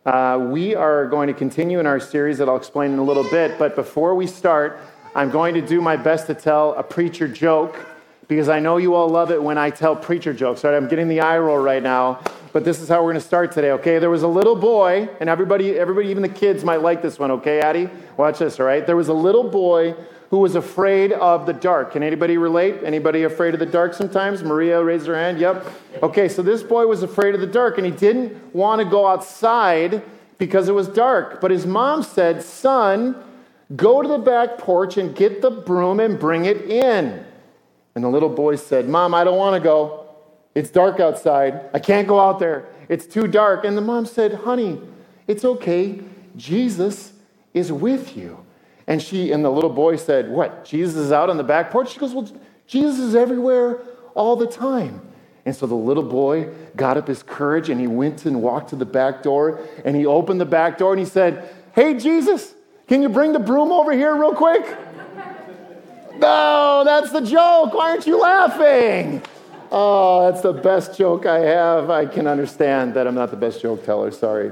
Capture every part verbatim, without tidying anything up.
Uh, we are going to continue in our series that I'll explain in a little bit, but before we start, I'm going to do my best to tell a preacher joke, because I know you all love it when I tell preacher jokes, right? I'm getting the eye roll right now, but this is how we're going to start today, okay? There was a little boy, and everybody, everybody, even the kids might like this one, okay, Addie? Watch this, all right? There was a little boy who was afraid of the dark. Can anybody relate? Anybody afraid of the dark sometimes? Maria raised her hand. Yep. Okay, so this boy was afraid of the dark, and he didn't want to go outside because it was dark. But his mom said, "Son, go to the back porch and get the broom and bring it in." And the little boy said, "Mom, I don't want to go. It's dark outside. I can't go out there. It's too dark." And the mom said, "Honey, it's okay. Jesus is with you." And she and the little boy said, "What? Jesus is out on the back porch?" She goes, "Well, Jesus is everywhere all the time." And so the little boy got up his courage and he went and walked to the back door and he opened the back door and he said, "Hey, Jesus, can you bring the broom over here real quick?" No, that's the joke. Why aren't you laughing? Oh, that's the best joke I have. I can understand that I'm not the best joke teller. Sorry.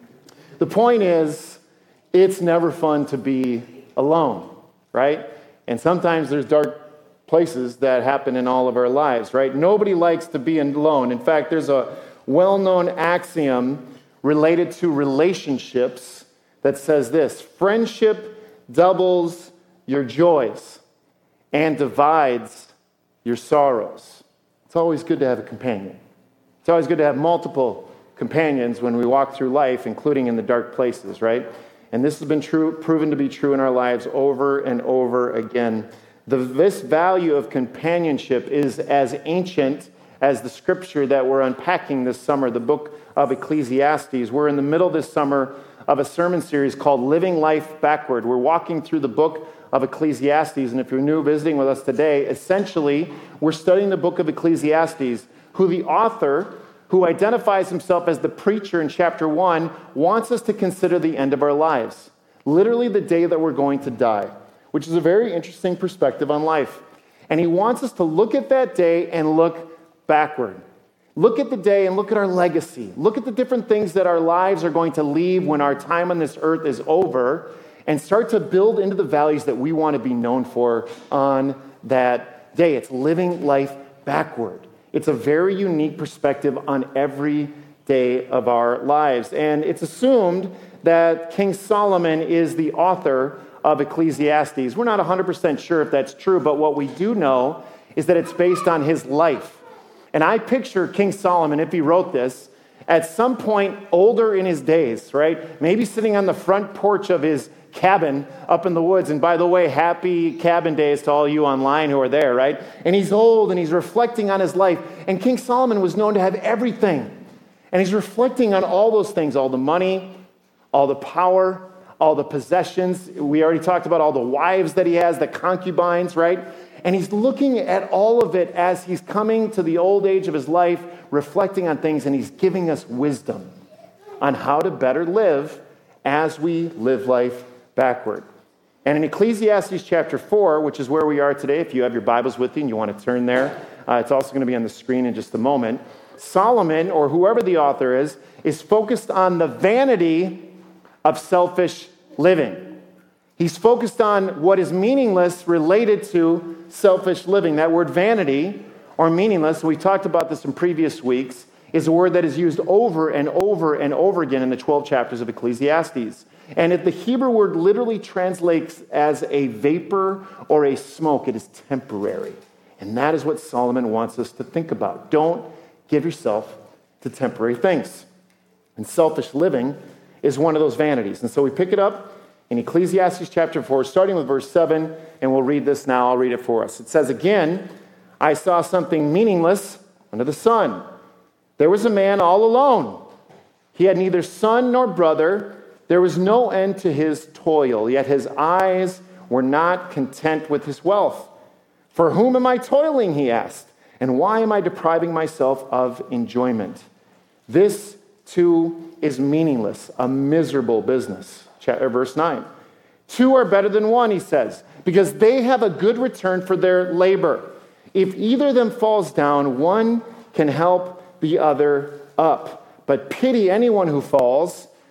The point is, it's never fun to be alone, right? And sometimes there's dark places that happen in all of our lives, right? Nobody likes to be alone. In fact, there's a well-known axiom related to relationships that says this: friendship doubles your joys and divides your sorrows. It's always good to have a companion. It's always good to have multiple companions when we walk through life, including in the dark places, right? And this has been true, proven to be true in our lives over and over again. The, this value of companionship is as ancient as the scripture that we're unpacking this summer, the book of Ecclesiastes. We're in the middle this summer of a sermon series called Living Life Backward. We're walking through the book of Ecclesiastes, and if you're new visiting with us today, essentially, we're studying the book of Ecclesiastes, who the author, who identifies himself as the preacher in chapter one, wants us to consider the end of our lives. Literally the day that we're going to die, which is a very interesting perspective on life. And he wants us to look at that day and look backward. Look at the day and look at our legacy. Look at the different things that our lives are going to leave when our time on this earth is over, and start to build into the values that we want to be known for on that day. It's living life backward. It's a very unique perspective on every day of our lives. And it's assumed that King Solomon is the author of Ecclesiastes. We're not one hundred percent sure if that's true, but what we do know is that it's based on his life. And I picture King Solomon, if he wrote this, at some point older in his days, right? Maybe sitting on the front porch of his cabin up in the woods. And by the way, happy cabin days to all you online who are there, right? And he's old and he's reflecting on his life. And King Solomon was known to have everything. And he's reflecting on all those things, all the money, all the power, all the possessions. We already talked about all the wives that he has, the concubines, right? And he's looking at all of it as he's coming to the old age of his life, reflecting on things, and he's giving us wisdom on how to better live as we live life backward. And in Ecclesiastes chapter four, which is where we are today, if you have your Bibles with you and you want to turn there, uh, it's also going to be on the screen in just a moment. Solomon, or whoever the author is, is focused on the vanity of selfish living. He's focused on what is meaningless related to selfish living. That word vanity, or meaningless, we talked about this in previous weeks, is a word that is used over and over and over again in the twelve chapters of Ecclesiastes. And if the Hebrew word literally translates as a vapor or a smoke, it is temporary. And that is what Solomon wants us to think about. Don't give yourself to temporary things. And selfish living is one of those vanities. And so we pick it up in Ecclesiastes chapter four, starting with verse seven, and we'll read this now. I'll read it for us. It says, "Again, I saw something meaningless under the sun. There was a man all alone. He had neither son nor brother. There was no end to his toil, yet his eyes were not content with his wealth. 'For whom am I toiling?' he asked, 'and why am I depriving myself of enjoyment?' This, too, is meaningless, a miserable business." Verse nine. "Two are better than one," he says, "because they have a good return for their labor. If either of them falls down, one can help the other up. But pity anyone who falls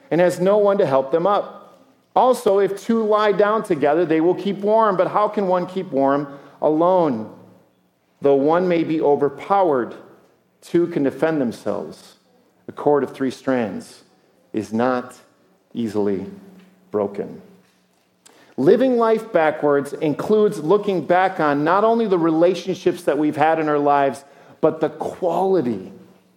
and has no one to help them up. Also, if two lie down together, they will keep warm. But how can one keep warm alone? Though one may be overpowered, two can defend themselves. A cord of three strands is not easily broken. Living life backwards includes looking back on not only the relationships that we've had in our lives, but the quality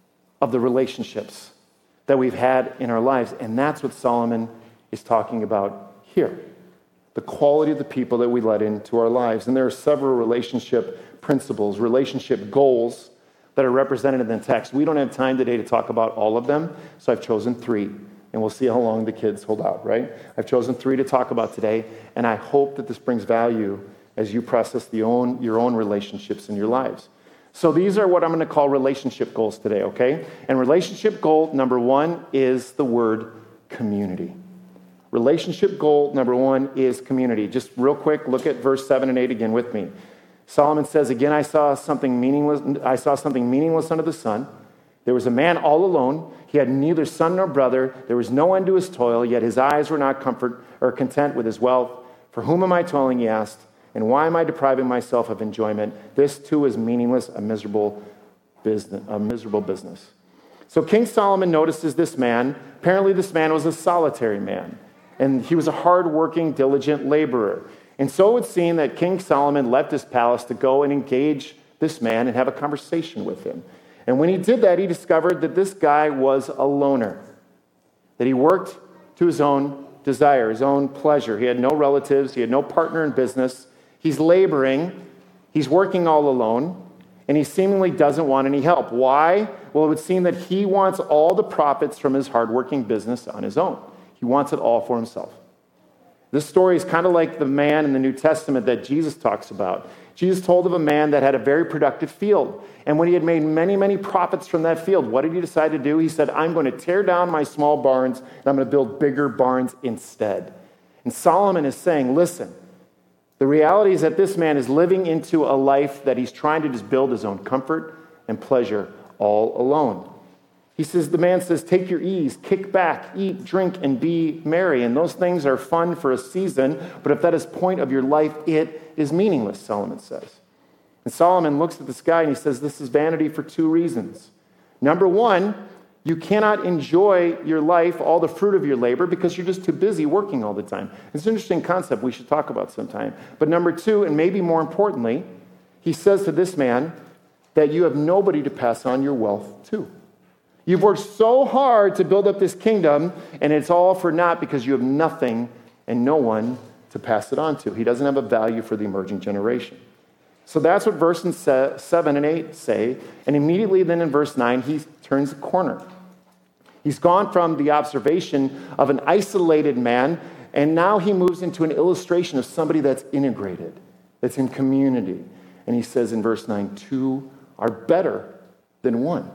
of the relationships that we've had in our lives. And that's what Solomon is talking about here. The quality of the people that we let into our lives. And there are several relationship principles, relationship goals that are represented in the text. We don't have time today to talk about all of them, so I've chosen three. And we'll see how long the kids hold out, right? I've chosen three to talk about today, and I hope that this brings value as you process the own, your own relationships in your lives. So these are what I'm going to call relationship goals today, okay? And relationship goal number one is the word community. Relationship goal number one is community. Just real quick, look at verse seven and eight again with me. Solomon says, again, I saw something meaningless, I saw something meaningless under the sun. There was a man all alone. He had neither son nor brother. There was no end to his toil, yet his eyes were not comfort or content with his wealth. For whom am I toiling, he asked, and why am I depriving myself of enjoyment? This too is meaningless, a miserable business, a miserable business. So King Solomon notices this man. Apparently this man was a solitary man, and he was a hard-working, diligent laborer. And so it would seem that King Solomon left his palace to go and engage this man and have a conversation with him. And when he did that, he discovered that this guy was a loner, that he worked to his own desire, his own pleasure. He had no relatives. He had no partner in business. He's laboring. He's working all alone, and he seemingly doesn't want any help. Why? Well, it would seem that he wants all the profits from his hardworking business on his own. He wants it all for himself. This story is kind of like the man in the New Testament that Jesus talks about. Jesus told of a man that had a very productive field. And when he had made many, many profits from that field, what did he decide to do? He said, I'm going to tear down my small barns, and I'm going to build bigger barns instead. And Solomon is saying, listen, the reality is that this man is living into a life that he's trying to just build his own comfort and pleasure all alone. He says, the man says, take your ease, kick back, eat, drink, and be merry. And those things are fun for a season, but if that is the point of your life, it is meaningless, Solomon says. And Solomon looks at the sky and he says, this is vanity for two reasons. Number one, you cannot enjoy your life, all the fruit of your labor, because you're just too busy working all the time. It's an interesting concept we should talk about sometime. But number two, and maybe more importantly, he says to this man that you have nobody to pass on your wealth to. You've worked so hard to build up this kingdom, and it's all for naught because you have nothing and no one to pass it on to. He doesn't have a value for the emerging generation. So that's what verses seven and eight say. And immediately then in verse nine, he turns the corner. He's gone from the observation of an isolated man, and now he moves into an illustration of somebody that's integrated, that's in community. And he says in verse nine, two are better than one.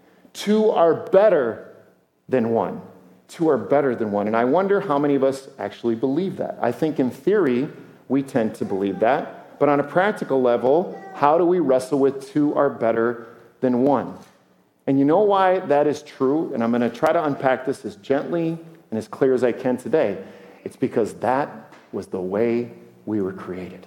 Two are better than one. Two are better than one. And I wonder how many of us actually believe that. I think in theory, we tend to believe that. But on a practical level, how do we wrestle with two are better than one? And you know why that is true? And I'm going to try to unpack this as gently and as clear as I can today. It's because that was the way we were created.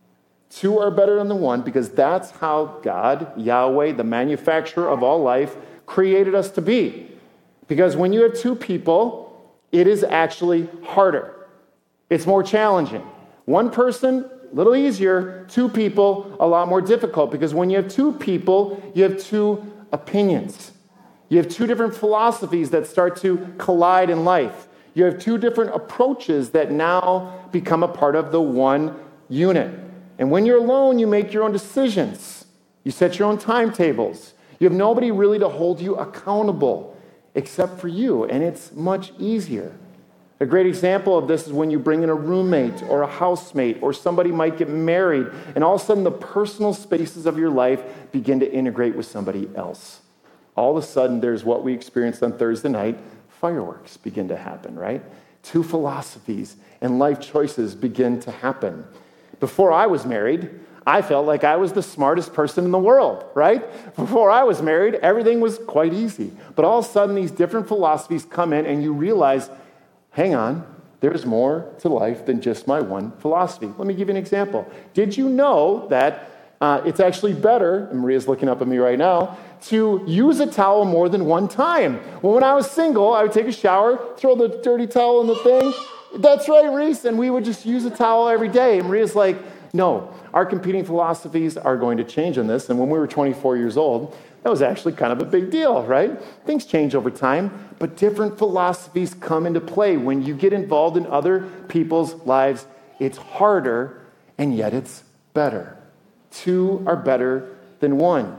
Two are better than the one because that's how God, Yahweh, the manufacturer of all life, created us to be. Because when you have two people, it is actually harder. It's more challenging. One person, a little easier. Two people, a lot more difficult. Because when you have two people, you have two opinions. You have two different philosophies that start to collide in life. You have two different approaches that now become a part of the one unit. And when you're alone, you make your own decisions. You set your own timetables. You have nobody really to hold you accountable except for you, and it's much easier. A great example of this is when you bring in a roommate or a housemate, or somebody might get married, and all of a sudden the personal spaces of your life begin to integrate with somebody else. All of a sudden there's what we experienced on Thursday night, fireworks begin to happen, right? Two philosophies and life choices begin to happen. Before I was married, I felt like I was the smartest person in the world, right? Before I was married, everything was quite easy. But all of a sudden, these different philosophies come in, and you realize, hang on, there's more to life than just my one philosophy. Let me give you an example. Did you know that uh, it's actually better, and Maria's looking up at me right now, to use a towel more than one time? Well, when I was single, I would take a shower, throw the dirty towel in the thing. That's right, Reese. And we would just use a towel every day. And Maria's like, no, our competing philosophies are going to change on this. And when we were twenty-four years old, that was actually kind of a big deal, right? Things change over time, but different philosophies come into play. When you get involved in other people's lives, it's harder, and yet it's better. Two are better than one.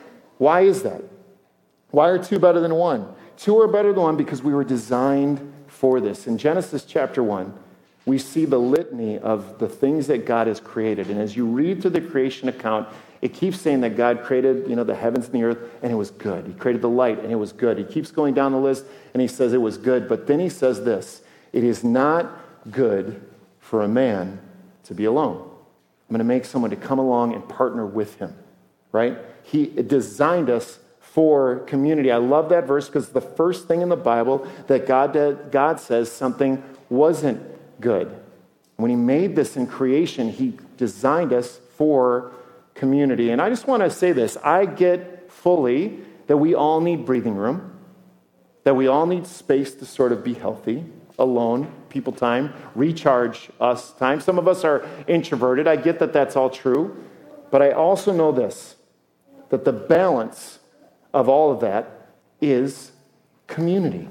Why is that? Why are two better than one? Two are better than one because we were designed for this. In Genesis chapter one, we see the litany of the things that God has created. And as you read through the creation account, it keeps saying that God created, you know, the heavens and the earth, and it was good. He created the light, and it was good. He keeps going down the list, and he says it was good. But then he says this, it is not good for a man to be alone. I'm going to make someone to come along and partner with him, right? He designed us for community. I love that verse because the first thing in the Bible that God did, God says something wasn't good. When he made this in creation, he designed us for community. And I just want to say this. I get fully that we all need breathing room, that we all need space to sort of be healthy, alone, people time, recharge us time. Some of us are introverted. I get that that's all true. But I also know this, that the balance of all of that is community.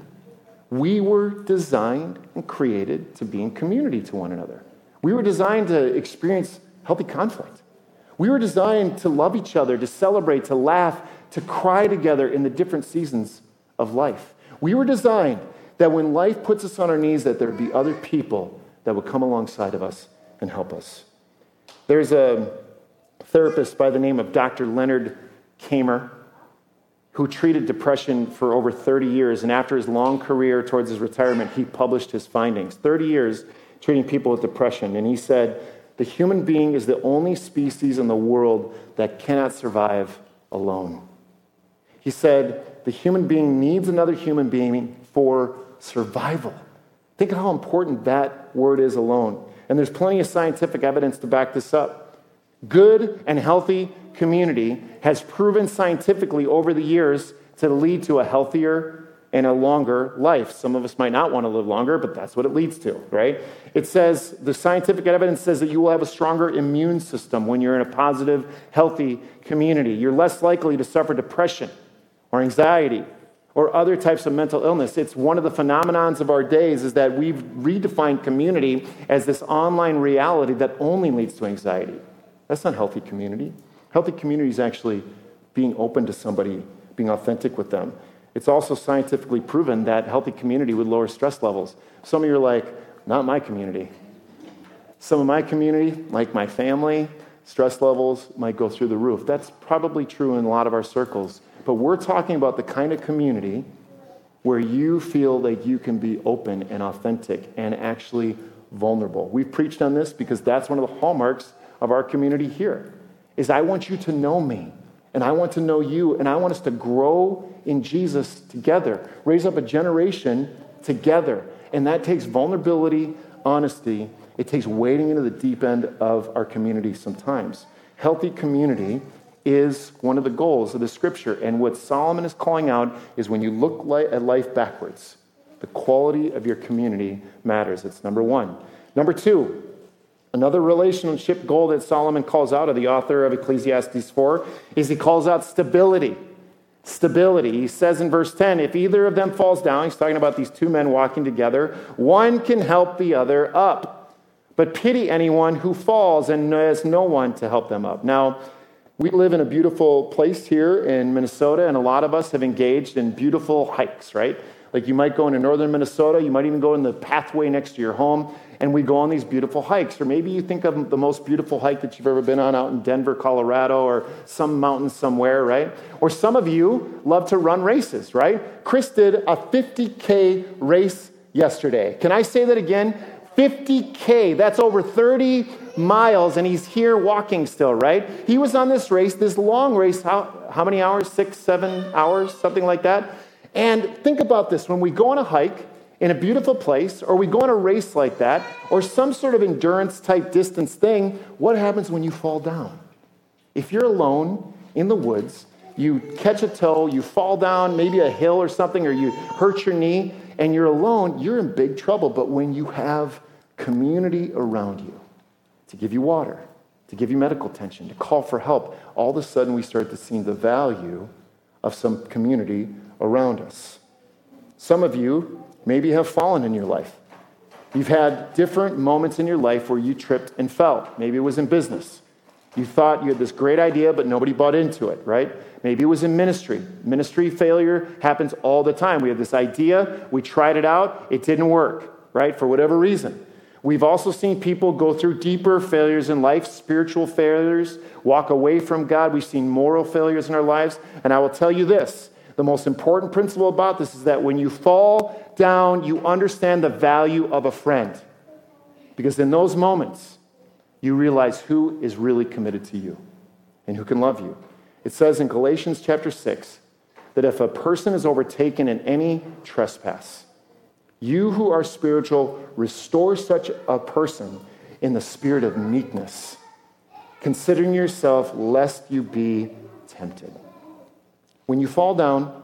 We were designed and created to be in community to one another. We were designed to experience healthy conflict. We were designed to love each other, to celebrate, to laugh, to cry together in the different seasons of life. We were designed that when life puts us on our knees, that there would be other people that would come alongside of us and help us. There's a therapist by the name of Doctor Leonard Kamer, who treated depression for over thirty years. And after his long career towards his retirement, he published his findings. thirty years treating people with depression. And he said, the human being is the only species in the world that cannot survive alone. He said, the human being needs another human being for survival. Think of how important that word is alone. And there's plenty of scientific evidence to back this up. Good and healthy community has proven scientifically over the years to lead to a healthier and a longer life. Some of us might not want to live longer, but that's what it leads to, right? It says, the scientific evidence says that you will have a stronger immune system when you're in a positive, healthy community. You're less likely to suffer depression or anxiety or other types of mental illness. It's one of the phenomenons of our days is that we've redefined community as this online reality that only leads to anxiety. That's not healthy community. Healthy community is actually being open to somebody, being authentic with them. It's also scientifically proven that healthy community would lower stress levels. Some of you are like, not my community. Some of my community, like my family, stress levels might go through the roof. That's probably true in a lot of our circles. But we're talking about the kind of community where you feel like you can be open and authentic and actually vulnerable. We've preached on this because that's one of the hallmarks of our community here, is I want you to know me, and I want to know you, and I want us to grow in Jesus together, raise up a generation together. And that takes vulnerability, honesty. It takes wading into the deep end of our community sometimes. Healthy community is one of the goals of the scripture. And what Solomon is calling out is when you look at life backwards, the quality of your community matters. It's number one. Number two, another relationship goal that Solomon calls out of the author of Ecclesiastes four is he calls out stability. Stability. He says in verse ten, if either of them falls down, he's talking about these two men walking together, one can help the other up. But pity anyone who falls and has no one to help them up. Now, we live in a beautiful place here in Minnesota, and a lot of us have engaged in beautiful hikes, right? Like you might go into northern Minnesota, you might even go in the pathway next to your home, and we go on these beautiful hikes. Or maybe you think of the most beautiful hike that you've ever been on out in Denver, Colorado, or some mountain somewhere, right? Or some of you love to run races, right? Chris did a fifty K race yesterday. Can I say that again? fifty K, that's over thirty miles, and he's here walking still, right? He was on this race, this long race, how, how many hours? Six, seven hours, something like that. And think about this, when we go on a hike in a beautiful place, or we go on a race like that, or some sort of endurance type distance thing, what happens when you fall down? If you're alone in the woods, you catch a toe, you fall down maybe a hill or something, or you hurt your knee, and you're alone, you're in big trouble. But when you have community around you to give you water, to give you medical attention, to call for help, all of a sudden we start to see the value of some community around us. Some of you maybe have fallen in your life. You've had different moments in your life where you tripped and fell. Maybe it was in business. You thought you had this great idea, but nobody bought into it, right? Maybe it was in ministry. Ministry failure happens all the time. We have this idea, we tried it out, it didn't work, right? For whatever reason. We've also seen people go through deeper failures in life, spiritual failures, walk away from God. We've seen moral failures in our lives. And I will tell you this, the most important principle about this is that when you fall down, you understand the value of a friend. Because in those moments, you realize who is really committed to you and who can love you. It says in Galatians chapter six that if a person is overtaken in any trespass, you who are spiritual, restore such a person in the spirit of meekness, considering yourself lest you be tempted. When you fall down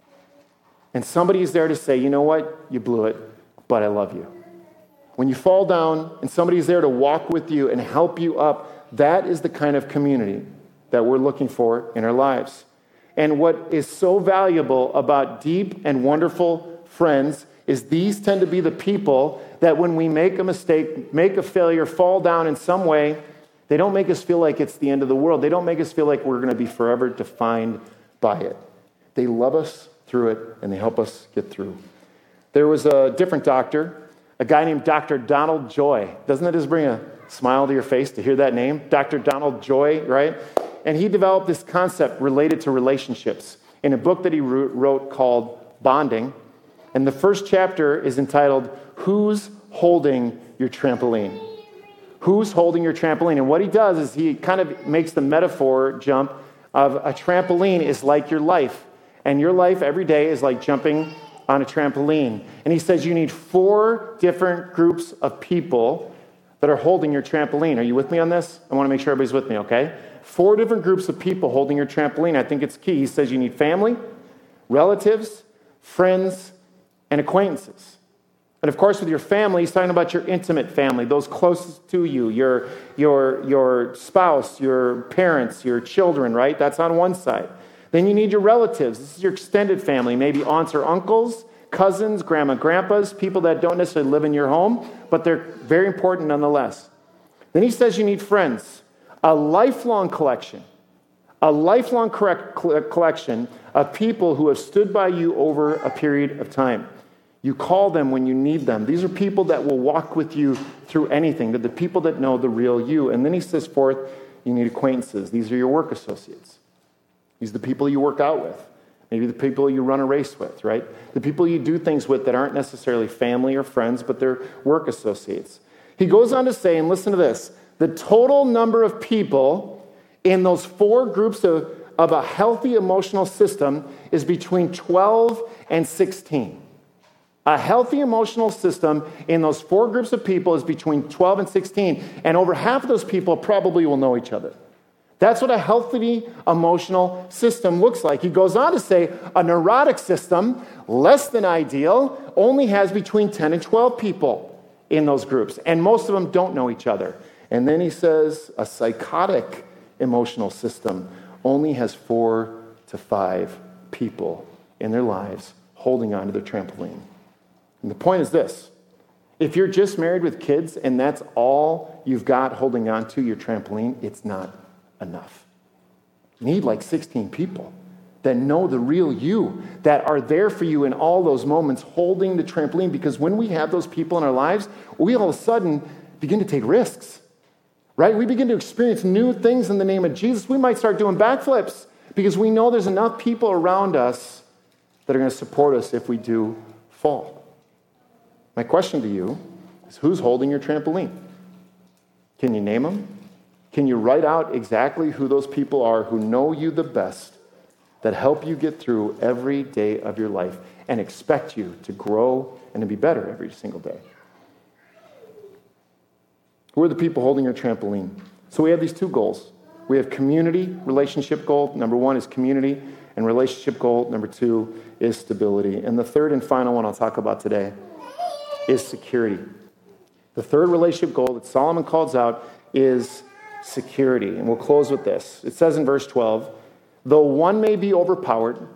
and somebody is there to say, you know what, you blew it, but I love you. When you fall down and somebody's there to walk with you and help you up, that is the kind of community that we're looking for in our lives. And what is so valuable about deep and wonderful friends is these tend to be the people that when we make a mistake, make a failure, fall down in some way, they don't make us feel like it's the end of the world. They don't make us feel like we're going to be forever defined by it. They love us through it, and they help us get through. There was a different doctor, a guy named Doctor Donald Joy. Doesn't that just bring a smile to your face to hear that name? Doctor Donald Joy, right? And he developed this concept related to relationships in a book that he wrote called Bonding. And the first chapter is entitled, Who's Holding Your Trampoline? Who's holding your trampoline? And what he does is he kind of makes the metaphor jump of a trampoline is like your life. And your life every day is like jumping on a trampoline. And he says you need four different groups of people that are holding your trampoline. Are you with me on this? I want to make sure everybody's with me, okay? Four different groups of people holding your trampoline. I think it's key. He says you need family, relatives, friends, and acquaintances. And of course, with your family, he's talking about your intimate family, those closest to you, your, your, your spouse, your parents, your children, right? That's on one side. Then you need your relatives. This is your extended family, maybe aunts or uncles, cousins, grandma, grandpas, people that don't necessarily live in your home, but they're very important nonetheless. Then he says you need friends, a lifelong collection, a lifelong correct collection of people who have stood by you over a period of time. You call them when you need them. These are people that will walk with you through anything. They're the people that know the real you. And then he says forth, you need acquaintances. These are your work associates. These are the people you work out with. Maybe the people you run a race with, right? The people you do things with that aren't necessarily family or friends, but they're work associates. He goes on to say, and listen to this, the total number of people in those four groups of, of a healthy emotional system is between twelve and sixteen. A healthy emotional system in those four groups of people is between twelve and sixteen, and over half of those people probably will know each other. That's what a healthy emotional system looks like. He goes on to say a neurotic system, less than ideal, only has between ten and twelve people in those groups, and most of them don't know each other. And then he says a psychotic emotional system only has four to five people in their lives holding on to their trampoline. And the point is this, if you're just married with kids and that's all you've got holding on to your trampoline, it's not enough. You need like sixteen people that know the real you, that are there for you in all those moments holding the trampoline, because when we have those people in our lives, we all of a sudden begin to take risks, right? We begin to experience new things in the name of Jesus. We might start doing backflips because we know there's enough people around us that are going to support us if we do fall. My question to you is who's holding your trampoline? Can you name them? Can you write out exactly who those people are who know you the best, that help you get through every day of your life and expect you to grow and to be better every single day? Who are the people holding your trampoline? So we have these two goals. We have community, relationship goal. Number one is community, and relationship goal number two is stability. And the third and final one I'll talk about today is security. The third relationship goal that Solomon calls out is security. And we'll close with this. It says in verse twelve, though one may be overpowered,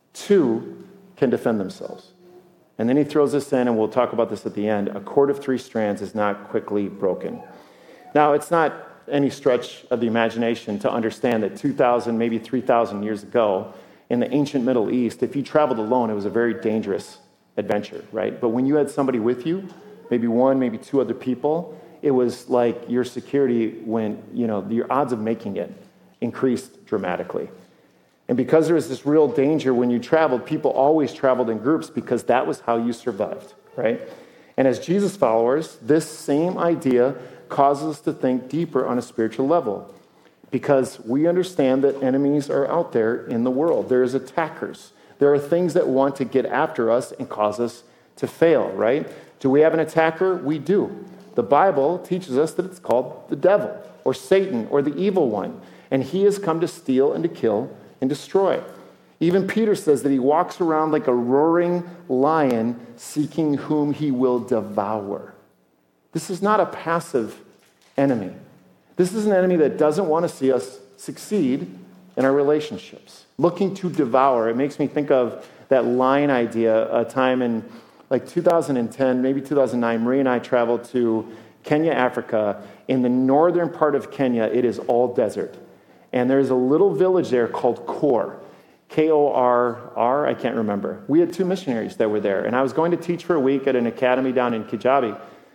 two can defend themselves. And then he throws this in, and we'll talk about this at the end. A cord of three strands is not quickly broken. Now, it's not any stretch of the imagination to understand that two thousand, maybe three thousand years ago, in the ancient Middle East, if you traveled alone, it was a very dangerous adventure, right? But when you had somebody with you, maybe one, maybe two other people, it was like your security went, you know, your odds of making it increased dramatically. And because there was this real danger when you traveled, people always traveled in groups because that was how you survived, right? And as Jesus followers, this same idea causes us to think deeper on a spiritual level because we understand that enemies are out there in the world. There's attackers. There are things that want to get after us and cause us to fail, right? Do we have an attacker? We do. The Bible teaches us that it's called the devil or Satan or the evil one, and he has come to steal and to kill and destroy. Even Peter says that he walks around like a roaring lion seeking whom he will devour. This is not a passive enemy. This is an enemy that doesn't want to see us succeed in our relationships, looking to devour. It makes me think of that lion idea, a time in like two thousand ten, maybe two thousand nine, Marie and I traveled to Kenya, Africa. In the northern part of Kenya, it is all desert. And there's a little village there called Kor, K O R R, I can't remember. We had two missionaries that were there, and I was going to teach for a week at an academy down in Kijabi.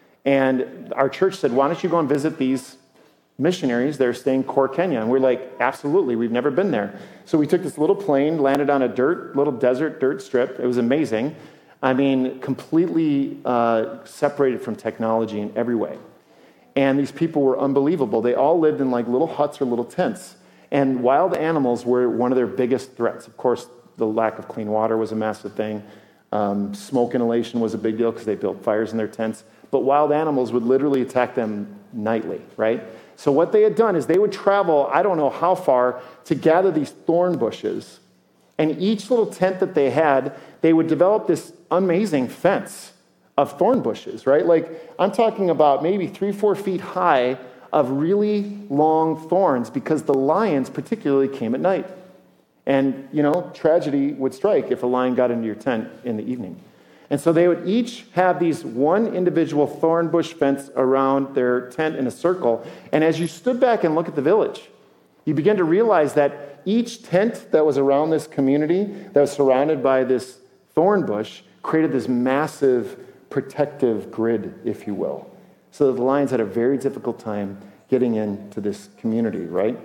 And our church said, why don't you go and visit these missionaries that are staying in Kor, Kenya? And we're like, absolutely, we've never been there. So we took this little plane, landed on a dirt, little desert dirt strip. It was amazing. I mean, completely uh, separated from technology in every way. And these people were unbelievable. They all lived in like little huts or little tents. And wild animals were one of their biggest threats. Of course, the lack of clean water was a massive thing. Um, smoke inhalation was a big deal because they built fires in their tents. But wild animals would literally attack them nightly, right? So what they had done is they would travel, I don't know how far, to gather these thorn bushes. And each little tent that they had, they would develop this amazing fence of thorn bushes, right? Like, I'm talking about maybe three, four feet high of really long thorns because the lions particularly came at night. And, you know, tragedy would strike if a lion got into your tent in the evening. And so they would each have these one individual thorn bush fence around their tent in a circle. And as you stood back and look at the village, you begin to realize that each tent that was around this community, that was surrounded by this thorn bush, created this massive protective grid, if you will. So that the lions had a very difficult time getting into this community, right?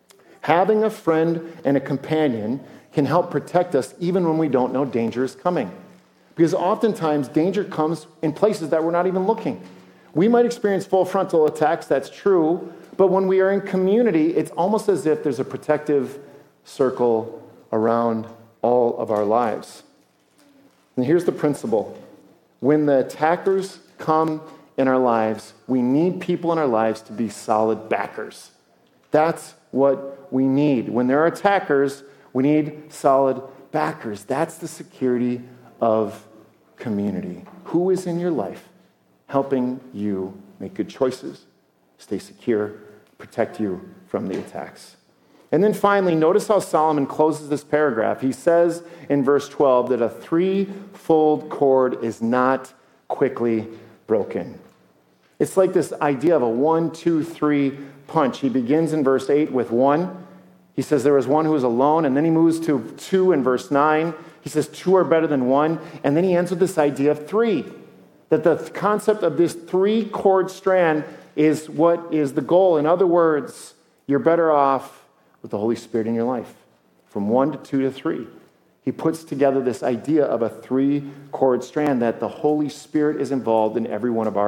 Having a friend and a companion can help protect us even when we don't know danger is coming. Because oftentimes danger comes in places that we're not even looking. We might experience full frontal attacks, that's true, but when we are in community, it's almost as if there's a protective circle around all of our lives. And here's the principle. When the attackers come in our lives, we need people in our lives to be solid backers. That's what we need. When there are attackers, we need solid backers. That's the security of community. Who is in your life helping you make good choices, stay secure, protect you from the attacks? And then finally, notice how Solomon closes this paragraph. He says in verse twelve that a threefold cord is not quickly broken. It's like this idea of a one, two, three punch. He begins in verse eight with one. He says there was one who was alone, and then he moves to two in verse nine. He says two are better than one, and then he ends with this idea of three, that the concept of this three-cord strand is what is the goal. In other words, you're better off with the Holy Spirit in your life, from one to two to three. He puts together this idea of a three-cord strand, that the Holy Spirit is involved in every one of our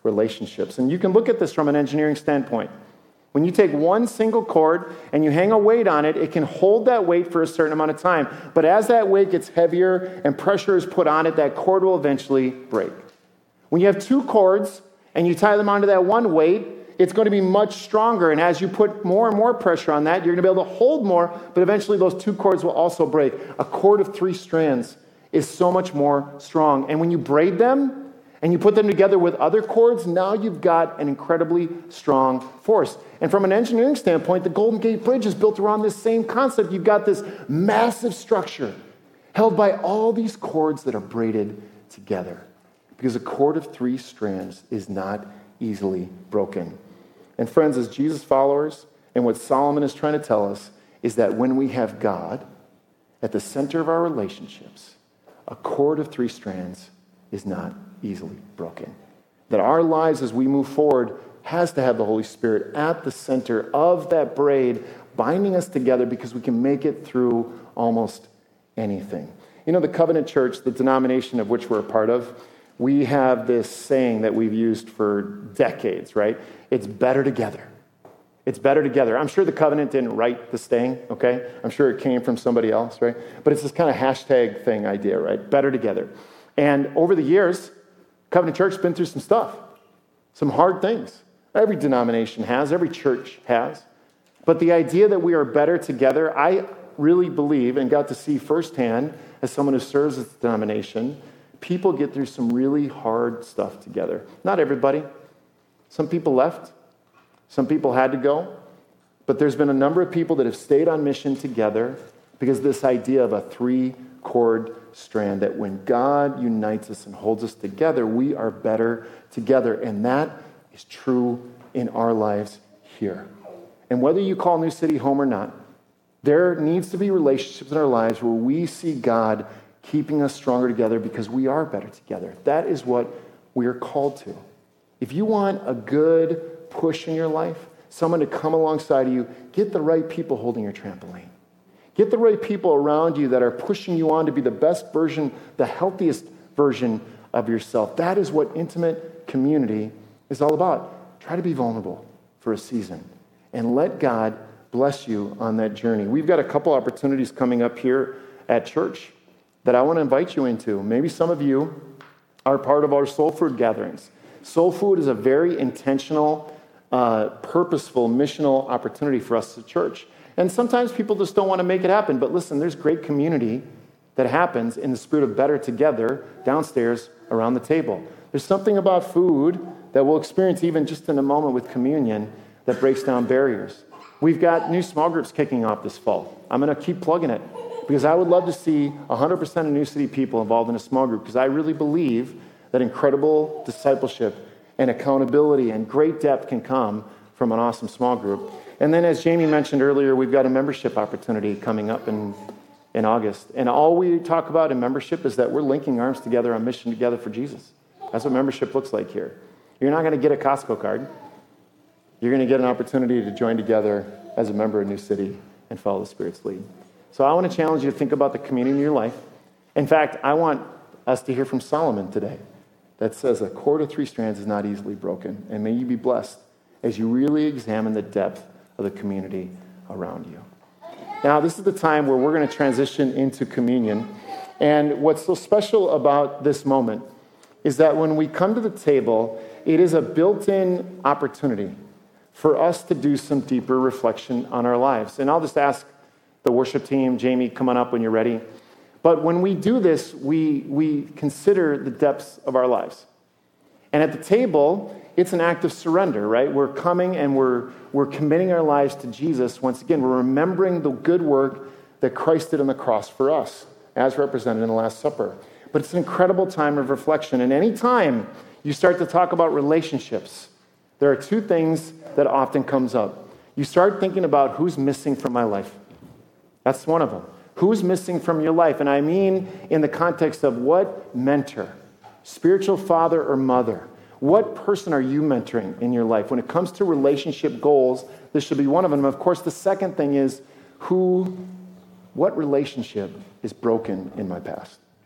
relationships. And you can look at this from an engineering standpoint. When you take one single cord and you hang a weight on it, it can hold that weight for a certain amount of time. But as that weight gets heavier and pressure is put on it, that cord will eventually break. When you have two cords and you tie them onto that one weight, it's going to be much stronger. And as you put more and more pressure on that, you're going to be able to hold more, but eventually those two cords will also break. A cord of three strands is so much more strong. And when you braid them, and you put them together with other cords, now you've got an incredibly strong force. And from an engineering standpoint, the Golden Gate Bridge is built around this same concept. You've got this massive structure held by all these cords that are braided together. Because a cord of three strands is not easily broken. And friends, as Jesus followers, and what Solomon is trying to tell us, is that when we have God at the center of our relationships, a cord of three strands is not easily broken. That our lives as we move forward has to have the Holy Spirit at the center of that braid, binding us together because we can make it through almost anything. You know, the Covenant Church, the denomination of which we're a part of, we have this saying that we've used for decades, right? It's better together. It's better together. I'm sure the Covenant didn't write the saying, okay? I'm sure it came from somebody else, right? But it's this kind of hashtag thing idea, right? Better together. And over the years, Covenant Church has been through some stuff, some hard things. Every denomination has, every church has. But the idea that we are better together, I really believe and got to see firsthand as someone who serves this denomination, people get through some really hard stuff together. Not everybody. Some people left. Some people had to go. But there's been a number of people that have stayed on mission together because of this idea of a three-cord strand, that when God unites us and holds us together, we are better together. And that is true in our lives here. And whether you call New City home or not, there needs to be relationships in our lives where we see God keeping us stronger together because we are better together. That is what we are called to. If you want a good push in your life, someone to come alongside of you, get the right people holding your trampoline. Get the right people around you that are pushing you on to be the best version, the healthiest version of yourself. That is what intimate community is all about. Try to be vulnerable for a season and let God bless you on that journey. We've got a couple opportunities coming up here at church that I want to invite you into. Maybe some of you are part of our soul food gatherings. Soul food is a very intentional, uh, purposeful, missional opportunity for us as a church. And sometimes people just don't want to make it happen. But listen, there's great community that happens in the spirit of better together downstairs around the table. There's something about food that we'll experience even just in a moment with communion that breaks down barriers. We've got new small groups kicking off this fall. I'm going to keep plugging it because I would love to see one hundred percent of New City people involved in a small group because I really believe that incredible discipleship and accountability and great depth can come from an awesome small group. And then as Jamie mentioned earlier, we've got a membership opportunity coming up in, in August. And all we talk about in membership is that we're linking arms together on mission together for Jesus. That's what membership looks like here. You're not going to get a Costco card. You're going to get an opportunity to join together as a member of New City and follow the Spirit's lead. So I want to challenge you to think about the community in your life. In fact, I want us to hear from Solomon today that says a cord of three strands is not easily broken. And may you be blessed as you really examine the depth of the community around you. Now, this is the time where we're going to transition into communion. And what's so special about this moment is that when we come to the table, it is a built-in opportunity for us to do some deeper reflection on our lives. And I'll just ask the worship team, Jamie, come on up when you're ready. But when we do this, we, we consider the depths of our lives. And at the table, it's an act of surrender, right? We're coming and we're, we're committing our lives to Jesus. Once again, we're remembering the good work that Christ did on the cross for us, as represented in the Last Supper. But it's an incredible time of reflection. And any time you start to talk about relationships, there are two things that often comes up. You start thinking about who's missing from my life. That's one of them. Who's missing from your life? And I mean in the context of what mentor, spiritual father or mother, what person are you mentoring in your life? When it comes to relationship goals, this should be one of them. Of course, the second thing is who, what relationship is broken in my past?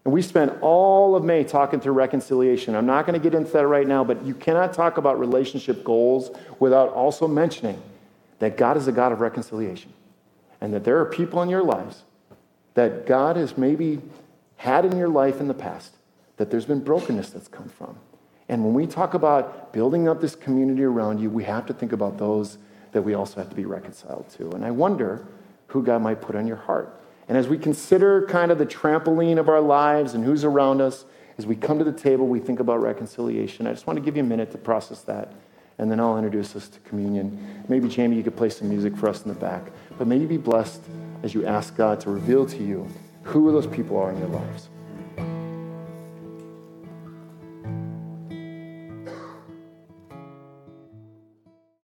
And we spent all of May talking through reconciliation. I'm not going to get into that right now, but you cannot talk about relationship goals without also mentioning that God is a God of reconciliation, and that there are people in your lives that God has maybe had in your life in the past, that there's been brokenness that's come from. And when we talk about building up this community around you, we have to think about those that we also have to be reconciled to. And I wonder who God might put on your heart. And as we consider kind of the trampoline of our lives and who's around us, as we come to the table, we think about reconciliation. I just want to give you a minute to process that, and then I'll introduce us to communion. Maybe, Jamie, you could play some music for us in the back. But may you be blessed as you ask God to reveal to you who those people are in your lives.